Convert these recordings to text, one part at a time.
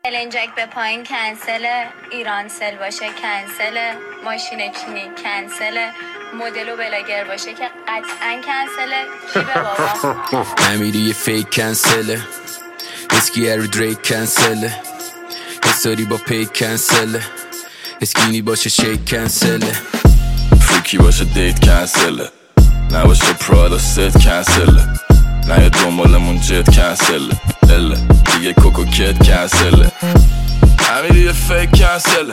النجک به پایین کنسله، ایرانسل باشه کنسله، ماشین چینی کنسله، مدل و بلاگر باشه که قطعا کنسله. کی به بابا؟ امیری یه فیک کنسله، اسکی ارو دریک کنسله، حساری با پیک کنسله، اسکینی باشه شیک کنسله، فریکی باشه دیت کنسله، نباشه پرادا ست کنسله، نه یا دنبالمون جت کنسله، اله دیگه کوکو کت کنسله. امیری یه فیک کنسله،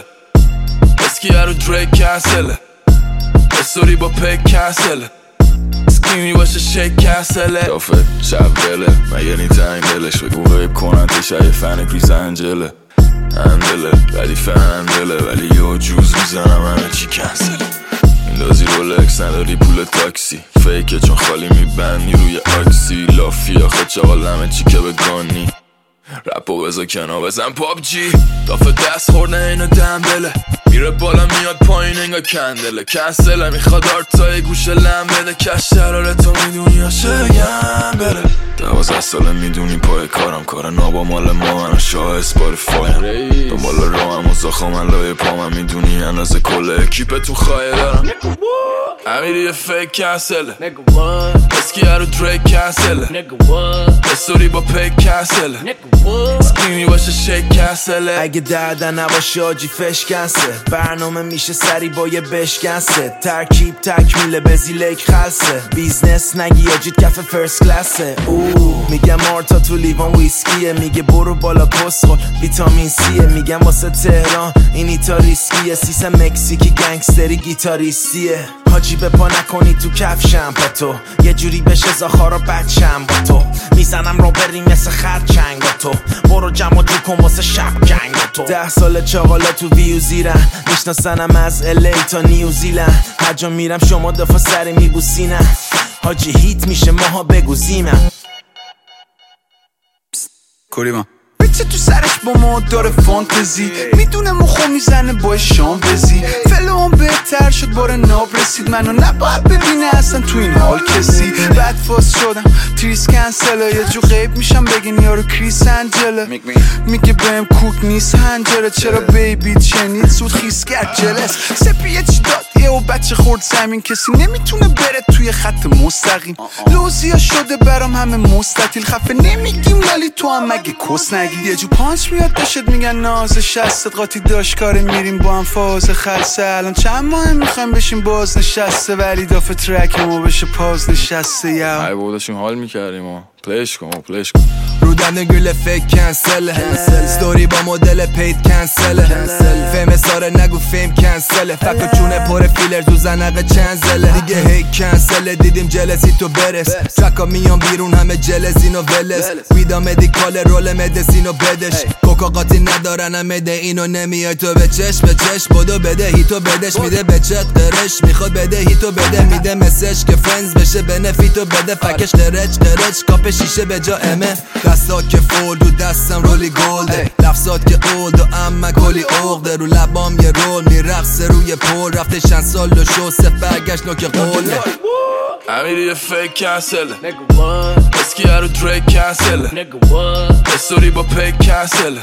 اسکی ارو دریک کنسله، حساری با پیک کنسله، اسکینی باشه شیک کنسله. دافت شب بله مگه نی تنگ دلش بگو غیب کنن تشه یه فن گریز انجله اندله ردیف اندله ولی یه جوز میزنم همه چی کنسله. میندازی رولکس نداری پول تاکسی فیکه چون خالی میبندی روی آکسی لافی آخه چاقال همه چی که بگانی رپو بزا کنا بزن پابجی دافه دست خورده اینو دنبله میره بالا میاد پایین انگا کندله کنسله میخواد آرتای گوشه لم بده کش شرارتو میدونی یا شگم بره 12 ساله میدونی پای کارم کار نابا مال ما منو شاه اسپاریفایم دنبال رو هم و زاخا من لای پا من میدونی اندازه کل اکیپ تو خواهی دارم امیری یه فیک کنسله اسکی ارو دریک کنسله استوری با پیک کنسله اسکینی باشه شیک کنسله. اگه دردن نباشه آجی فش کنسه برنامه میشه سری با یه بشکنسه ترکیب تکمیله بزیلک خلصه بیزنس نگی آجید کف فرست کلاسه میگم مارتا تو لیوان ویسکیه میگه برو بالا کسخل ویتامین سیه میگم واسه تهران این ایتا ریسکیه سیس مکزیکی گنگستری گیتاریستیه حاجی به پا نکنی تو کفشم با تو یه جوری بشه زاخارا بچم با تو میزنم رو بری مثل خرچنگ با تو برو جمع جو کن واسه شب جنگ با تو 10 سال چاقالا تو ویو زیرن میشناسنم از الی تا نیوزیلند هر جا میرم شما دفعه سری میبوسینم حاجی هیت میشه ماها بگوزیمم کوریما بچه تو سرش با ما داره فانتزی میدونه مخو میزنه با شام بزی فلوم بهتر شد باره ناب رسید منو نباید ببینه اصلا تو این حال کسی بعد فاس شدم تریس کنسله یه جو غیب میشم بگین یارو کریس انجله میگه بهم کوک نیست هنجره چرا بیبی چنید سود خیس کرد جلس سپیه چی داد یه و بچه خورد زمین کسی نمیتونه بره توی خط مستقیم لوزیا شده برام همه مستطیل خفه نمیگیم لالی تو هم مگه کس نگی یه جو پانچ میاد داشت میگن ناز شستت قاطی داشت کاره میریم با هم فاز خلصه الان چند ماه میخوایم بشیم باز نشسته ولی دافه ترک ما بشه پاز نشسته یا ای بودشیم حال میکردیم و پلیش کن رو دنده گل فیک کنسله ستوری با مدل پید کنسله فیم ساره نگو فیم کنسله فکر چونه پر فیلر تو زنقه چنزله دیگه هی کنسله دیدیم جلسی تو برس ترکا میان بیرون همه جلسین و ولس ویدا مدیکال رول مدسینو بدش کوکا قاطی ندارن هم مده اینو نمیای تو به چش بدو بده هیتو بدش میده به چت قرش میخواد بده هیتو بده میده مسج که فرندز بشه بنفیتو بده فکش قرچ کاپ شیشه به جا امه دستا که فولد و دستم رولی گلده لفظات که اولد و اما کلی اغده رو لبام یه رول میرقصه روی پول رفته چند سال و شو سف برگشت نوک قوله امیری یه فیک کنسله اسکی ارو دریک کنسله استوری با پیک کنسله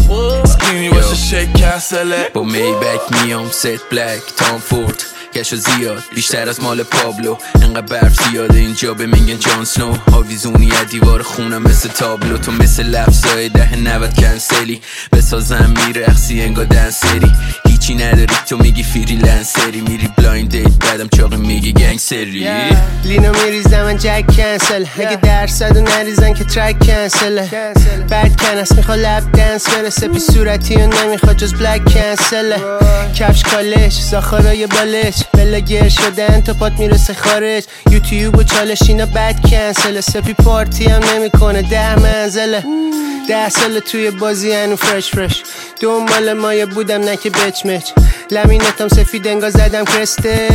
اسکینی باشه شیک کنسله. با میبک میام ست بلک تام فورد کشو زیاد بیشتر از مال پابلو انقدر برف زیاده اینجا به میگن جان سنو آویزونی از دیوار خونم مثل تابلو تو مثل لفظای 10-90 کنسلی بسازم میرقصی انگار دنسری هیچی نداری تو میگی فریلنسری میری بلایند دیت بعدم چاقی میگی گنگسری لینو میریزم من جک کنسل اگه درصدو نریزن که ترک کنسله بعد کنس میخوا لب دنس برسه پی صورتی و نمیخوا جز بلک کنسله کفش کالش زاخارای بالش بلاگر شدن تا پات میرسه خارج یوتیوب و چالش اینا بد کنسله سپی پارتی هم نمیکنه 10 منزله 10 سال توی بازی هنو فرش دنبال مایه بودم نه که بچمچ لمینتم سفید انگا زدم کرسته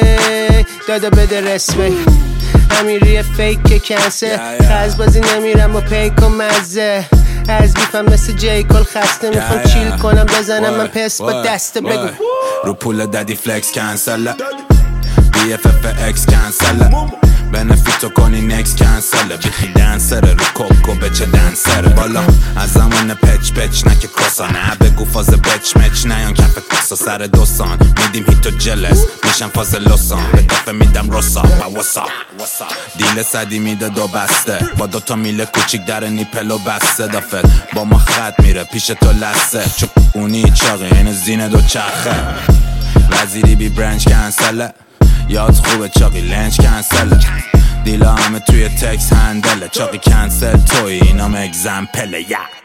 دادا بده رسمه امیری فیک کنسل خز بازی نمیرم با پیک و مزه از بیفم مثل جیکل خسته میخوام چیل کنم بزنم من پس با دسته بگو رو پول دادی فلکس کنسل BFF اکس کنسل بنفیتو کنی نکس کنسله بیخی دنسره رو کوکو بچه دنسره بالا از زمان پچ پچ نکه کراسا نه بگو فاز بچ مچ نیان کف کسا سر دوستان میدیم هیتو جلس میشم فاز لسان به دفعه میدم رسا و وسا دیل صدی میده دو بسته با دوتا میله کوچیک در نیپلو بسته دفعه با ما خط میره پیش تو لسه چون اونی چاقی این زینه دو چرخه وزیری بی برنج کنسله یاد خوبه چاقی لنج کنسله دیلا همه توی تکس هندله چاقی کنسل توی اینام اگزمپله